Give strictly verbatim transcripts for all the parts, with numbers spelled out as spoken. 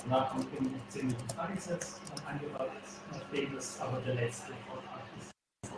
danach kommt eben ein zehn Minuten Frageset eingebaut, nachdem das aber der letzte Vortrag ist.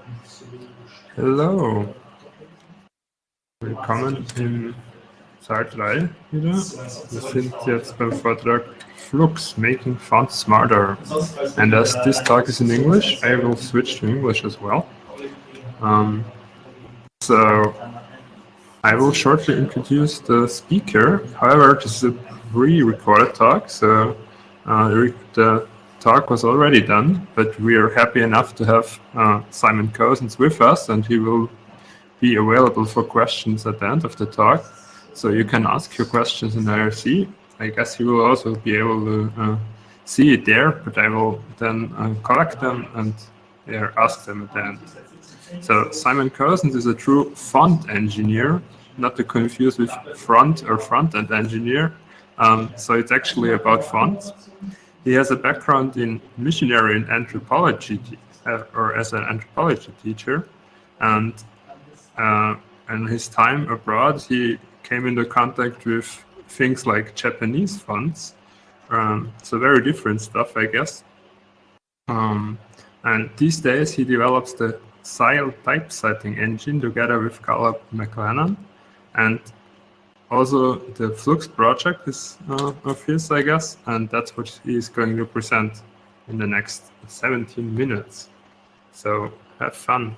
Hello. Willkommen im Saal drei wieder. Wir sind jetzt beim Vortrag Flux, Making Fonts Smarter. And as this talk is in English, I will switch to English as well. Um, so, I will shortly introduce the speaker. However, this is a pre-recorded talk, so uh, the talk was already done, but we are happy enough to have uh, Simon Cousins with us, and he will be available for questions at the end of the talk. So you can ask your questions in I R C. I guess you will also be able to uh, see it there, but I will then uh, collect them and yeah, ask them at the end. So Simon Cousins is a true font engineer, not to confuse with front or front-end engineer. Um, so it's actually about fonts. He has a background in missionary and anthropology, uh, or as an anthropology teacher, and uh, in his time abroad, he came into contact with things like Japanese fonts. Um, so very different stuff, I guess. Um, and these days, he develops the Sile typesetting engine together with Caleb McLennan, and also the Flux project is uh, of his, I guess, and that's what he is going to present in the next seventeen minutes. So have fun.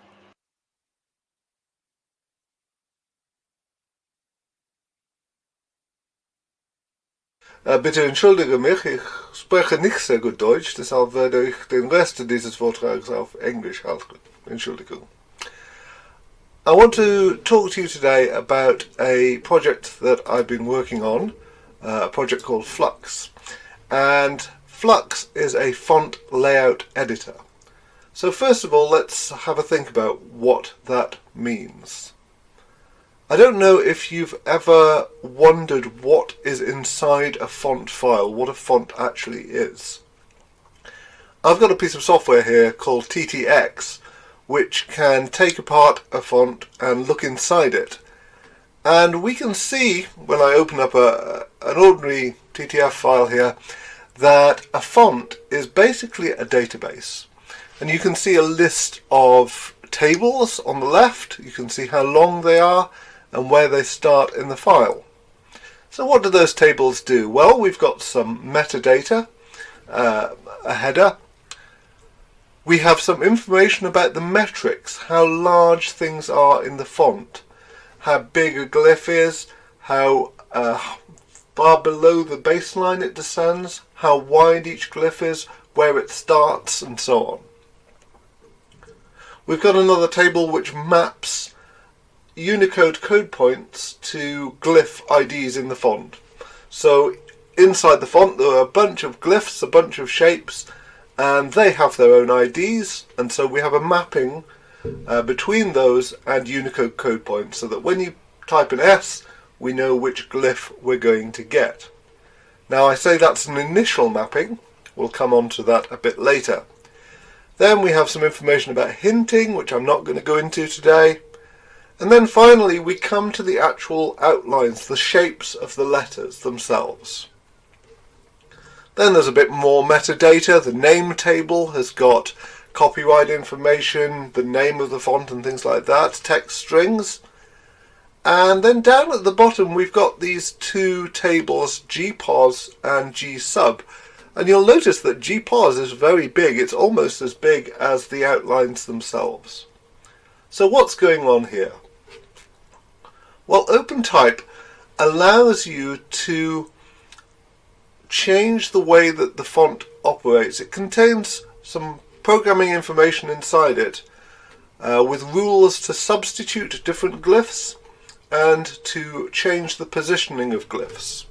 Äh, bitte entschuldige mich, ich spreche nicht sehr gut Deutsch, deshalb werde ich den Rest dieses Vortrags auf Englisch halten. Entschuldigung. I want to talk to you today about a project that I've been working on, uh, a project called Flux. And Flux is a font layout editor. So first of all, let's have a think about what that means. I don't know if you've ever wondered what is inside a font file, what a font actually is. I've got a piece of software here called T T X, which can take apart a font and look inside it. And we can see, when I open up a, an ordinary T T F file here, that a font is basically a database. And you can see a list of tables on the left, you can see how long they are, and where they start in the file. So what do those tables do? Well, we've got some metadata, uh, a header. We have some information about the metrics, how large things are in the font, how big a glyph is, how uh, far below the baseline it descends, how wide each glyph is, where it starts, and so on. We've got another table which maps Unicode code points to glyph I Ds in the font. So inside the font there are a bunch of glyphs, a bunch of shapes, and they have their own I Ds, and so we have a mapping uh, between those and Unicode code points, so that when you type an S, we know which glyph we're going to get. Now I say that's an initial mapping, we'll come on to that a bit later. Then we have some information about hinting, which I'm not going to go into today. And then finally we come to the actual outlines, the shapes of the letters themselves. Then there's a bit more metadata. The name table has got copyright information, the name of the font and things like that, text strings. And then down at the bottom we've got these two tables, G P O S and G sub. And you'll notice that G P O S is very big. It's almost as big as the outlines themselves. So what's going on here? Well, OpenType allows you to change the way that the font operates. It contains some programming information inside it uh, with rules to substitute different glyphs and to change the positioning of glyphs.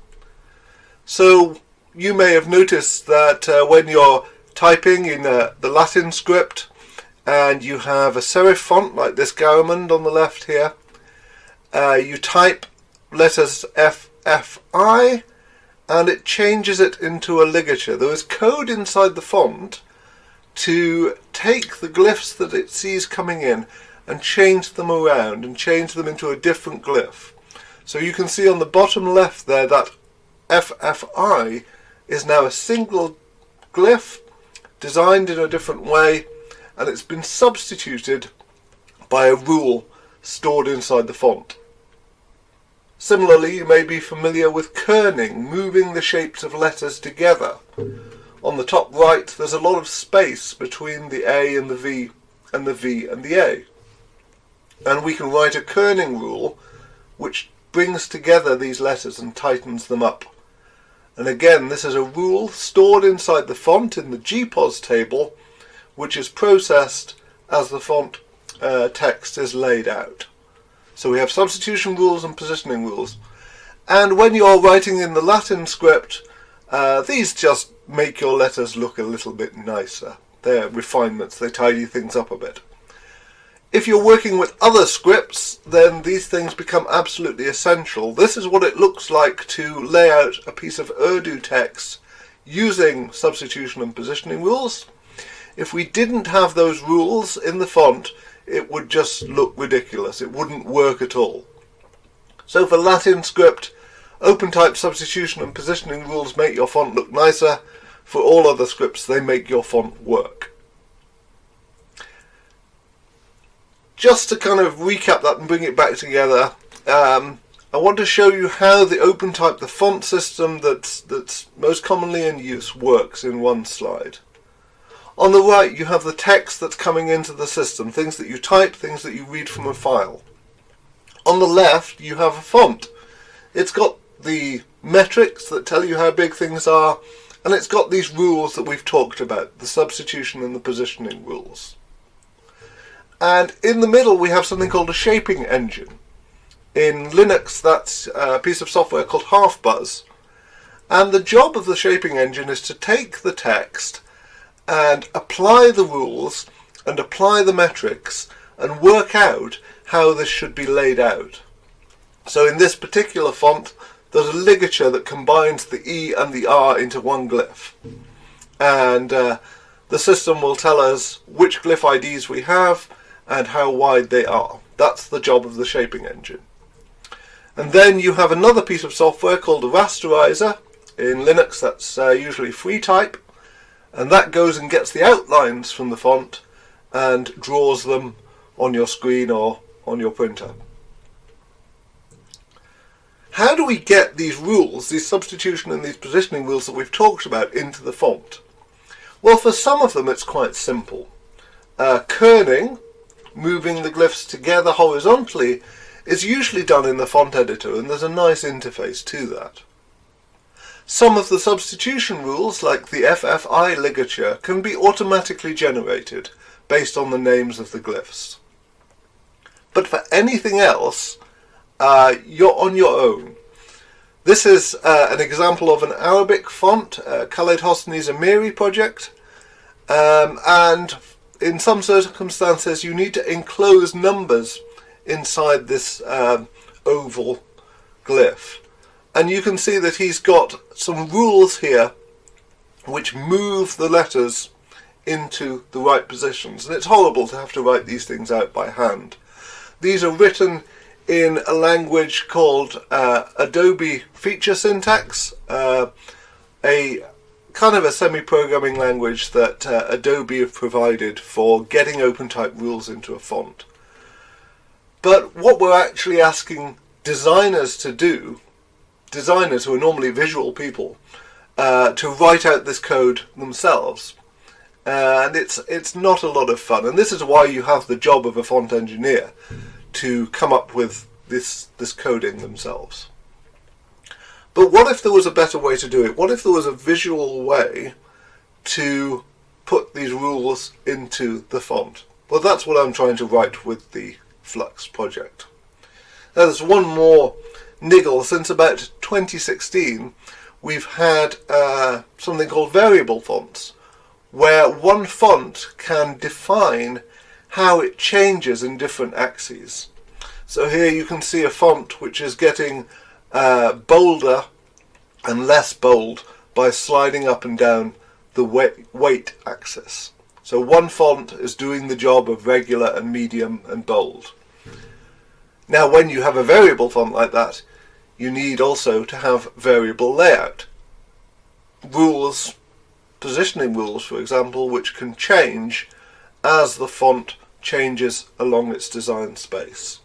So you may have noticed that uh, when you're typing in uh, the Latin script and you have a serif font like this Garamond on the left here, uh, you type letters F F I and it changes it into a ligature. There is code inside the font to take the glyphs that it sees coming in and change them around and change them into a different glyph. So you can see on the bottom left there that F F I is now a single glyph designed in a different way, and it's been substituted by a rule stored inside the font. Similarly, you may be familiar with kerning, moving the shapes of letters together. On the top right, there's a lot of space between the A and the V, and the V and the A. And we can write a kerning rule which brings together these letters and tightens them up. And again, this is a rule stored inside the font in the G P O S table, which is processed as the font uh, text is laid out. So we have substitution rules and positioning rules. And when you're writing in the Latin script, uh, these just make your letters look a little bit nicer. They're refinements, they tidy things up a bit. If you're working with other scripts, then these things become absolutely essential. This is what it looks like to lay out a piece of Urdu text using substitution and positioning rules. If we didn't have those rules in the font, it would just look ridiculous. It wouldn't work at all. So for Latin script, OpenType substitution and positioning rules make your font look nicer. For all other scripts, they make your font work. Just to kind of recap that and bring it back together, um, I want to show you how the OpenType, the font system that's, that's most commonly in use, works in one slide. On the right, you have the text that's coming into the system, things that you type, things that you read from a file. On the left, you have a font. It's got the metrics that tell you how big things are, and it's got these rules that we've talked about, the substitution and the positioning rules. And in the middle we have something called a shaping engine. In Linux, that's a piece of software called HalfBuzz. And the job of the shaping engine is to take the text and apply the rules and apply the metrics and work out how this should be laid out. So in this particular font, there's a ligature that combines the E and the R into one glyph. And uh, the system will tell us which glyph I Ds we have and how wide they are. That's the job of the shaping engine. And then you have another piece of software called a rasterizer. In Linux, that's uh, usually FreeType, and that goes and gets the outlines from the font and draws them on your screen or on your printer. How do we get these rules, these substitution and these positioning rules that we've talked about, into the font? Well, for some of them it's quite simple. Uh, kerning, moving the glyphs together horizontally, is usually done in the font editor, and there's a nice interface to that. Some of the substitution rules, like the F F I ligature, can be automatically generated based on the names of the glyphs. But for anything else, uh, you're on your own. This is uh, an example of an Arabic font, uh, Khaled Hosni's Amiri project, um, and in some circumstances you need to enclose numbers inside this uh, oval glyph. And you can see that he's got some rules here which move the letters into the right positions. And it's horrible to have to write these things out by hand. These are written in a language called uh, Adobe Feature Syntax, uh, a kind of a semi-programming language that uh, Adobe have provided for getting OpenType rules into a font. But what we're actually asking designers to do, designers who are normally visual people, uh, to write out this code themselves. Uh, and it's it's not a lot of fun. And this is why you have the job of a font engineer, to come up with this, this coding themselves. But what if there was a better way to do it? What if there was a visual way to put these rules into the font? Well, that's what I'm trying to write with the Flux project. Now, there's one more niggle. Since about twenty sixteen, we've had uh, something called variable fonts, where one font can define how it changes in different axes. So here you can see a font which is getting uh, bolder and less bold by sliding up and down the weight, weight axis. So one font is doing the job of regular and medium and bold. Now, when you have a variable font like that, you need also to have variable layout. rules, positioning rules for example, which can change as the font changes along its design space.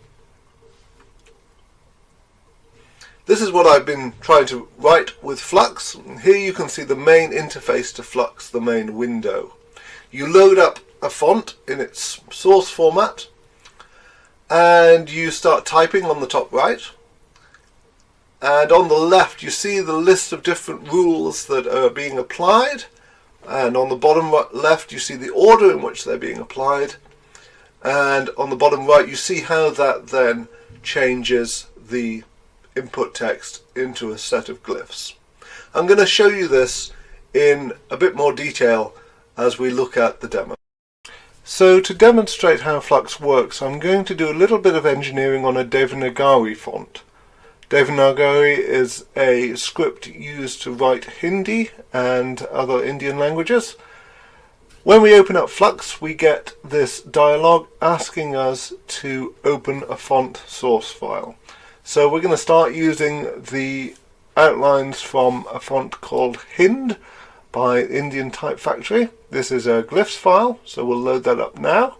This is what I've been trying to write with Flux. Here you can see the main interface to Flux, the main window. You load up a font in its source format and you start typing on the top right, and on the left you see the list of different rules that are being applied, and on the bottom right, left you see the order in which they're being applied, and on the bottom right you see how that then changes the input text into a set of glyphs. I'm going to show you this in a bit more detail as we look at the demo. So to demonstrate how Flux works, I'm going to do a little bit of engineering on a Devanagari font. Devanagari is a script used to write Hindi and other Indian languages. When we open up Flux, we get this dialog asking us to open a font source file. So we're going to start using the outlines from a font called Hind by Indian Type Factory. This is a glyphs file, so we'll load that up now.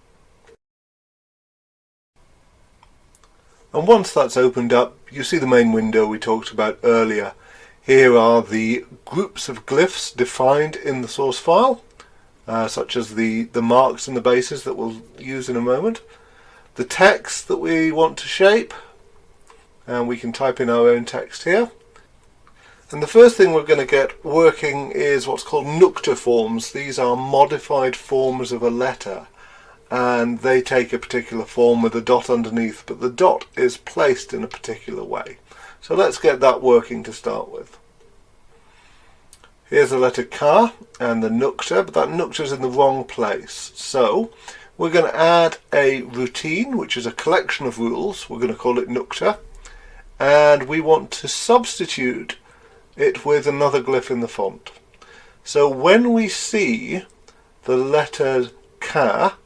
And once that's opened up, you see the main window we talked about earlier. Here are the groups of glyphs defined in the source file, uh, such as the, the marks and the bases that we'll use in a moment. The text that we want to shape, and we can type in our own text here. And the first thing we're going to get working is what's called Nukta forms. These are modified forms of a letter, and they take a particular form with a dot underneath, but the dot is placed in a particular way. So let's get that working to start with. Here's the letter Ka and the Nukta, but that Nukta is in the wrong place. So we're going to add a routine, which is a collection of rules. We're going to call it Nukta, and we want to substitute it with another glyph in the font. So when we see the letter Ka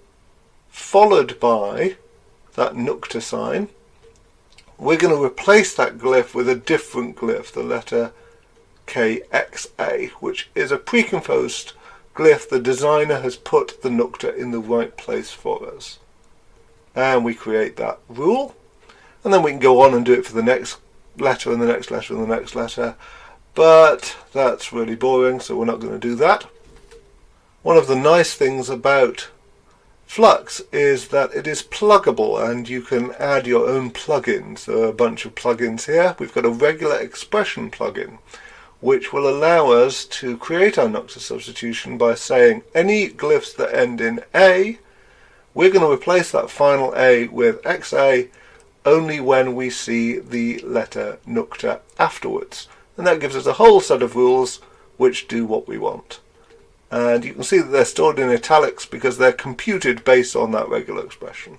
followed by that Nukta sign, we're going to replace that glyph with a different glyph, the letter K X A, which is a precomposed glyph. The designer has put the Nukta in the right place for us. And we create that rule, and then we can go on and do it for the next letter and the next letter and the next letter, but that's really boring, so we're not going to do that. One of the nice things about Flux is that it is pluggable, and you can add your own plugins. There are a bunch of plugins here. We've got a regular expression plugin which will allow us to create our Nukta substitution by saying any glyphs that end in A, we're going to replace that final A with X A only when we see the letter Nukta afterwards. And that gives us a whole set of rules which do what we want. And you can see that they're stored in italics because they're computed based on that regular expression.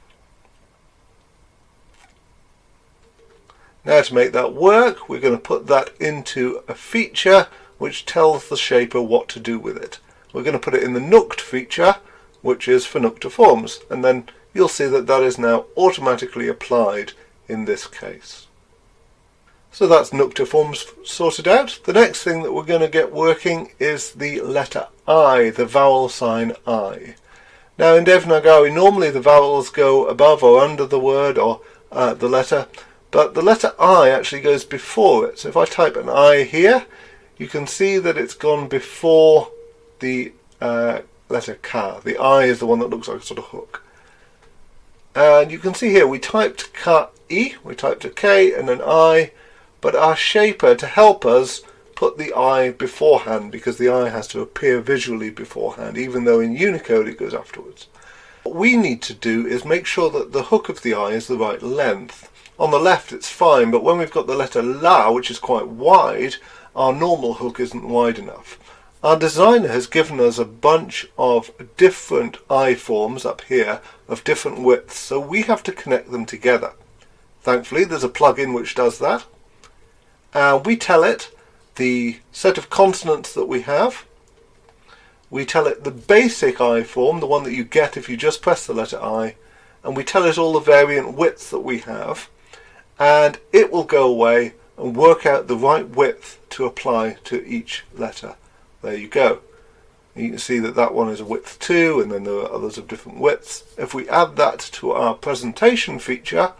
Now to make that work, we're going to put that into a feature which tells the shaper what to do with it. We're going to put it in the Nukt feature, which is for Nukta forms, and then you'll see that that is now automatically applied in this case. So that's Nukta forms sorted out. The next thing that we're going to get working is the letter I, the vowel sign I. Now in Devanagari normally the vowels go above or under the word or uh, the letter, but the letter I actually goes before it. So if I type an I here, you can see that it's gone before the uh, letter Ka. The I is the one that looks like a sort of hook. And you can see here we typed Ka-I, we typed a K and an I, but our shaper, to help us, put the I beforehand because the I has to appear visually beforehand, even though in Unicode it goes afterwards. What we need to do is make sure that the hook of the I is the right length. On the left it's fine, but when we've got the letter La, which is quite wide, our normal hook isn't wide enough. Our designer has given us a bunch of different I forms up here of different widths, so we have to connect them together. Thankfully there's a plugin which does that. Uh, we tell it the set of consonants that we have. We tell it the basic I form, the one that you get if you just press the letter I, and we tell it all the variant widths that we have, and it will go away and work out the right width to apply to each letter. There you go. You can see that that one is a width two, and then there are others of different widths. If we add that to our presentation feature,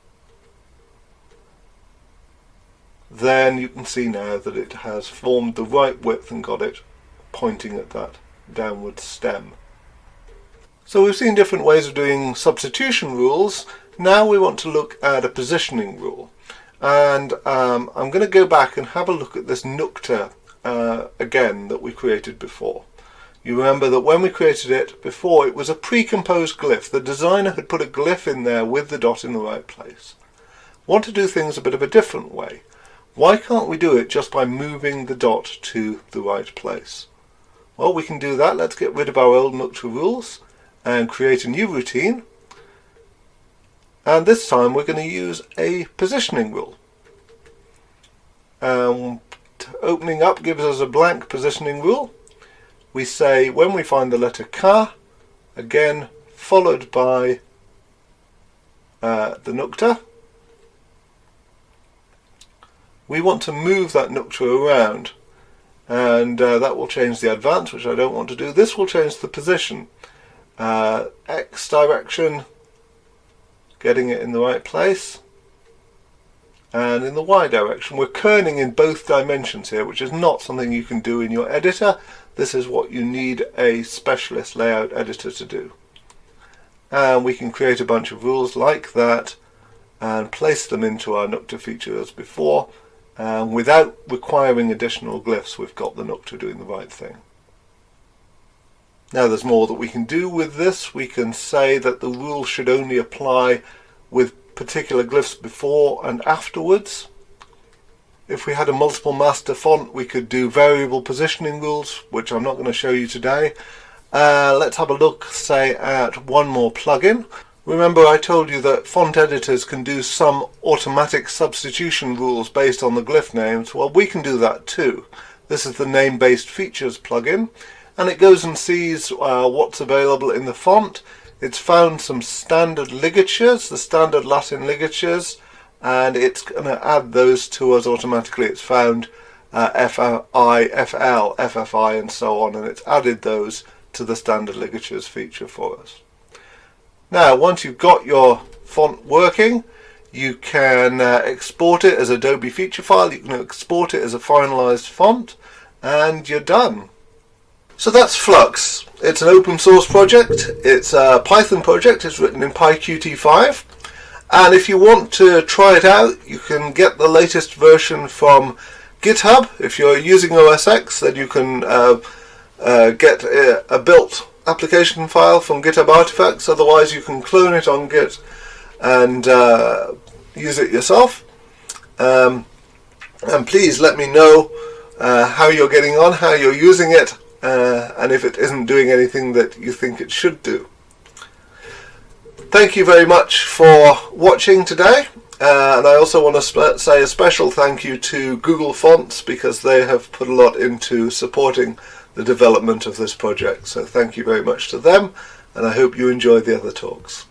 then you can see now that it has formed the right width and got it pointing at that downward stem. So we've seen different ways of doing substitution rules. Now we want to look at a positioning rule. And um, I'm going to go back and have a look at this nukta uh, again that we created before. You remember that when we created it before, it was a pre-composed glyph. The designer had put a glyph in there with the dot in the right place. Want to do things a bit of a different way. Why can't we do it just by moving the dot to the right place? Well, we can do that. Let's get rid of our old nukta rules and create a new routine. And this time we're going to use a positioning rule. Um, opening up gives us a blank positioning rule. We say when we find the letter Ka, again followed by uh, the nukta, we want to move that nukta around, and uh, that will change the advance, which I don't want to do. This will change the position. Uh, X direction, getting it in the right place, and in the Y direction we're kerning in both dimensions here, which is not something you can do in your editor. This is what you need a specialist layout editor to do. And we can create a bunch of rules like that and place them into our nukta feature as before, and without requiring additional glyphs we've got the nukta doing the right thing. Now there's more that we can do with this. We can say that the rule should only apply with particular glyphs before and afterwards. If we had a multiple master font, we could do variable positioning rules, which I'm not going to show you today. Uh, let's have a look, say, at one more plugin. Remember I told you that font editors can do some automatic substitution rules based on the glyph names. Well, we can do that too. This is the name-based features plugin, and it goes and sees uh, what's available in the font. It's found some standard ligatures, the standard Latin ligatures, and it's going to add those to us automatically. It's found uh, F I, F L, F F I and so on, and it's added those to the standard ligatures feature for us. Now once you've got your font working, you can uh, export it as Adobe feature file, you can export it as a finalized font, and you're done. So that's Flux. It's an open source project, it's a Python project, it's written in PyQt five. And if you want to try it out, you can get the latest version from GitHub. If you're using O S X, then you can uh, uh, get a, a built application file from GitHub Artifacts. Otherwise, you can clone it on Git and uh, use it yourself. Um, and please let me know uh, how you're getting on, how you're using it, uh, and if it isn't doing anything that you think it should do. Thank you very much for watching today, uh, and I also want to say a special thank you to Google Fonts, because they have put a lot into supporting the development of this project. So thank you very much to them, and I hope you enjoy the other talks.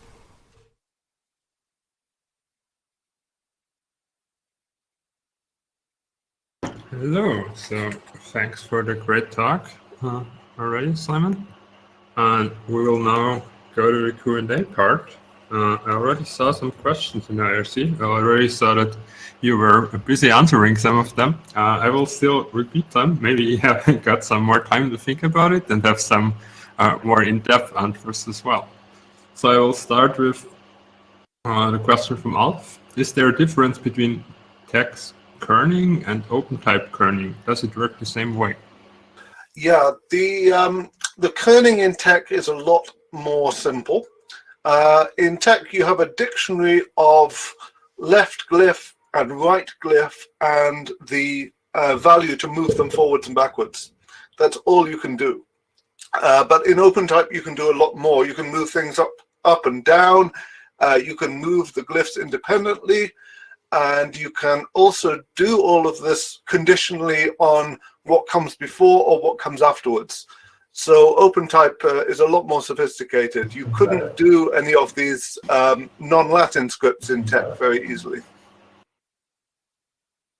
Hello, so thanks for the great talk uh, already, Simon. And we will now go to the Q and A part. Uh, I already saw some questions in I R C. I already saw that you were busy answering some of them. Uh, I will still repeat them. Maybe you have got some more time to think about it and have some uh, more in-depth answers as well. So I will start with uh, the question from Alf. Is there a difference between text kerning and OpenType kerning? Does it work the same way? Yeah, the um, the kerning in TeX is a lot more simple. Uh, in TeX, you have a dictionary of left glyph and right glyph and the uh, value to move them forwards and backwards. That's all you can do. Uh, but in OpenType, you can do a lot more. You can move things up, up and down. Uh, you can move the glyphs independently. And you can also do all of this conditionally on what comes before or what comes afterwards. So OpenType uh, is a lot more sophisticated. You couldn't do any of these um, non-Latin scripts in TeX very easily.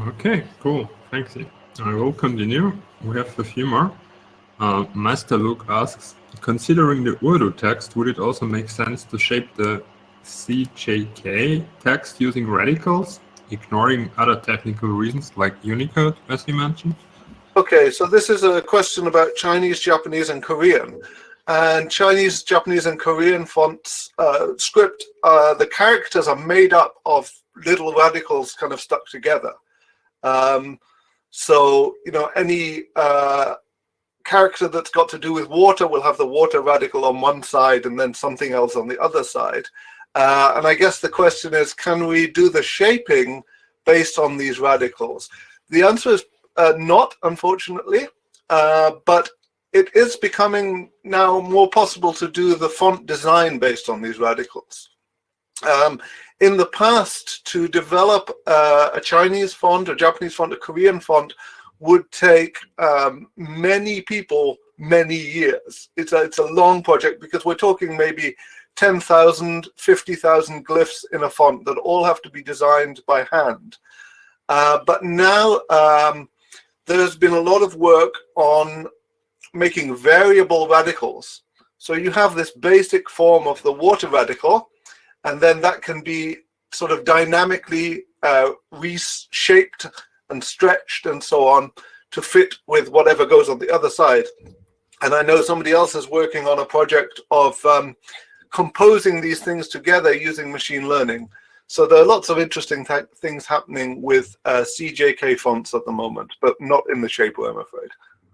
Okay, cool. Thanks. I will continue. We have a few more. Uh, Master Luke asks, considering the Urdu text, would it also make sense to shape the C J K text using radicals, ignoring other technical reasons like Unicode, as you mentioned? Okay, so this is a question about Chinese, Japanese, and Korean. And Chinese, Japanese, and Korean fonts uh, script, uh, the characters are made up of little radicals kind of stuck together. Um, so, you know, any uh, character that's got to do with water will have the water radical on one side and then something else on the other side. Uh, and I guess the question is, can we do the shaping based on these radicals? The answer is uh, not, unfortunately, uh, but it is becoming now more possible to do the font design based on these radicals. Um, in the past, to develop uh, a Chinese font, a Japanese font, a Korean font would take um, many people many years. It's a, it's a long project because we're talking maybe ten thousand, fifty thousand glyphs in a font that all have to be designed by hand. Uh, but now um, there's been a lot of work on making variable radicals. So you have this basic form of the water radical, and then that can be sort of dynamically uh, reshaped and stretched and so on to fit with whatever goes on the other side. And I know somebody else is working on a project of um, composing these things together using machine learning. So there are lots of interesting things happening with uh, C J K fonts at the moment, but not in the shaper, I'm afraid.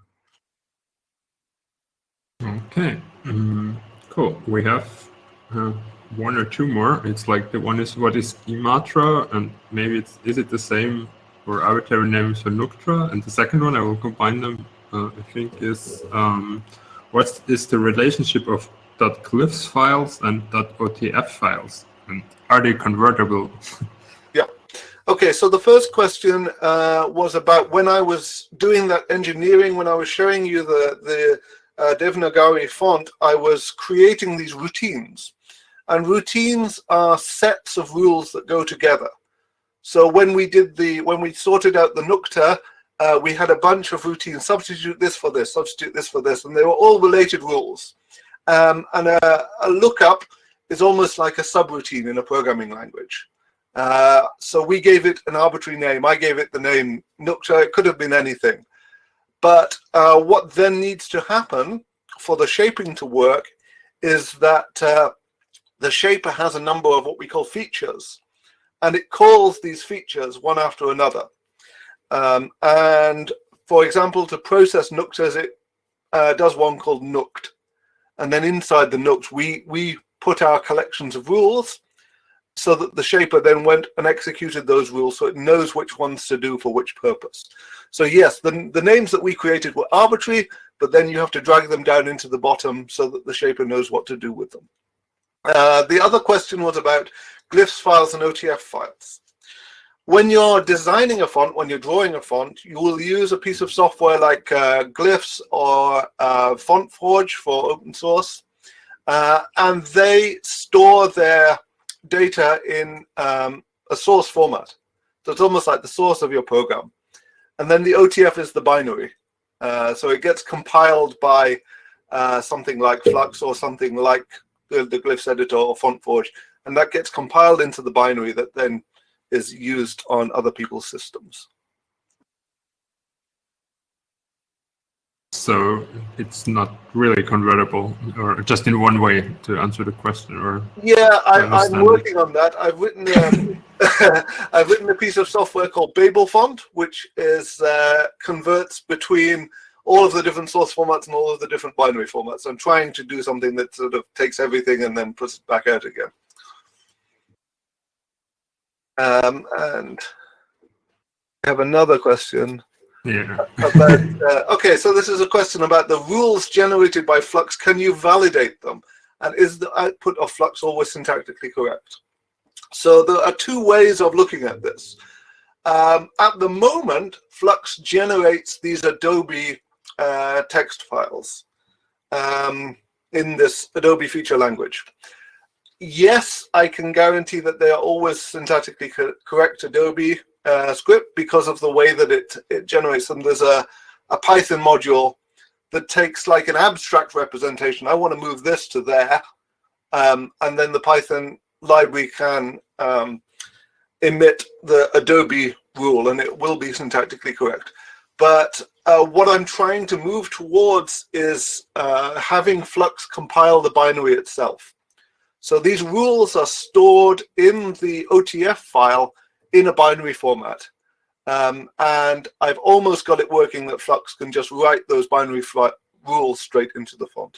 Okay, um, cool. We have uh, one or two more. It's like the one is what is Imatra, and maybe it's is it the same or arbitrary names for Nuktra, and the second one I will combine them. Uh, I think is um, what is the relationship of .glyphs files and .otf files, and are they convertible? Yeah. Okay, so the first question uh, was about when I was doing that engineering, when I was showing you the the uh, Devanagari font, I was creating these routines, and routines are sets of rules that go together. So when we did the when we sorted out the Nukta, uh, we had a bunch of routines. Substitute this for this, substitute this for this, and they were all related rules. Um, and a, a lookup is almost like a subroutine in a programming language. Uh, so we gave it an arbitrary name. I gave it the name Nukta. It could have been anything. But uh, what then needs to happen for the shaping to work is that uh, the shaper has a number of what we call features, and it calls these features one after another. Um, and for example, to process Nuktas, it uh, does one called Nukt. And then inside the Nukt, we, we put our collections of rules so that the shaper then went and executed those rules so it knows which ones to do for which purpose. So yes, the, the names that we created were arbitrary, but then you have to drag them down into the bottom so that the shaper knows what to do with them. Uh, the other question was about glyphs files and O T F files. When you're designing a font, when you're drawing a font, you will use a piece of software like uh, Glyphs or uh, FontForge for open source, uh, and they store their data in um, a source format. So it's almost like the source of your program. And then the O T F is the binary. Uh, so it gets compiled by uh, something like Flux or something like the, the Glyphs editor or FontForge, and that gets compiled into the binary that then is used on other people's systems. So it's not really convertible, or just in one way to answer the question, or yeah, I, I'm working on that. I've written um, I've written a piece of software called Babelfont, which is uh, converts between all of the different source formats and all of the different binary formats. I'm trying to do something that sort of takes everything and then puts it back out again. Um, and I have another question. Yeah. about, uh, okay, so this is a question about the rules generated by Flux. Can you validate them? And is the output of Flux always syntactically correct? So there are two ways of looking at this. Um, at the moment, Flux generates these Adobe uh, text files um, in this Adobe feature language. Yes, I can guarantee that they are always syntactically co correct. Adobe uh, script because of the way that it, it generates them. There's a, a Python module that takes like an abstract representation. I want to move this to there. Um, and then the Python library can um, emit the Adobe rule, and it will be syntactically correct. But uh, what I'm trying to move towards is uh, having Flux compile the binary itself. So these rules are stored in the O T F file in a binary format. Um, and I've almost got it working that Flux can just write those binary rules straight into the font.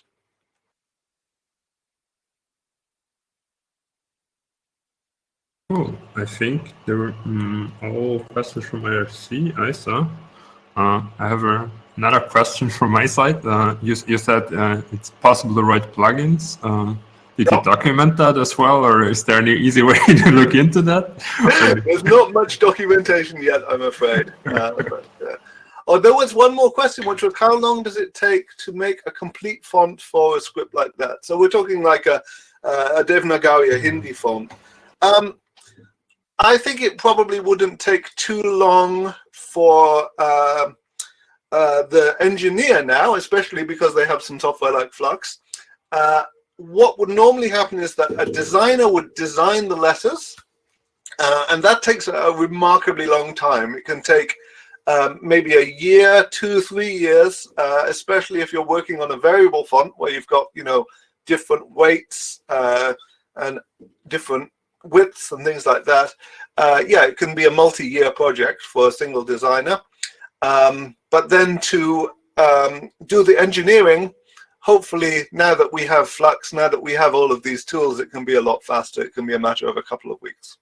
Cool. I think there were um, all questions from I R C I saw. Uh, I have a, another question from my side. Uh, you, you said uh, it's possible to write plugins. Um, did yep. you document that as well, or is there any easy way to look into that? There's not much documentation yet, I'm afraid. Uh, but, uh, oh, there was one more question, which was how long does it take to make a complete font for a script like that? So we're talking like a, uh, a Devanagari, a Hindi font. Um, I think it probably wouldn't take too long for uh, uh, the engineer now, especially because they have some software like Flux. Uh, what would normally happen is that a designer would design the letters, uh, and that takes a remarkably long time. It can take um, maybe a year, two, three years, uh, especially if you're working on a variable font where you've got, you know, different weights uh, and different widths and things like that. Uh, yeah, it can be a multi-year project for a single designer. Um, but then to um, do the engineering, hopefully now that we have Flux, now that we have all of these tools, it can be a lot faster. It can be a matter of a couple of weeks.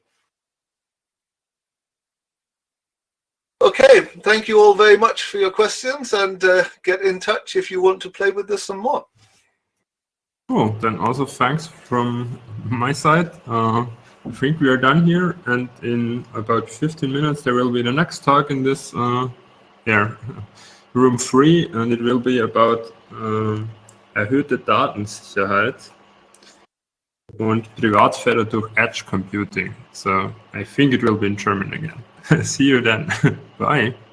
Okay, thank you all very much for your questions, and uh, get in touch if you want to play with this some more. Cool, then also thanks from my side. Uh, I think we are done here, and in about fifteen minutes there will be the next talk in this uh, yeah, room three, and it will be about uh, erhöhte Datensicherheit und Privatsphäre durch Edge Computing. So I think it will be in German again. See you then. Bye.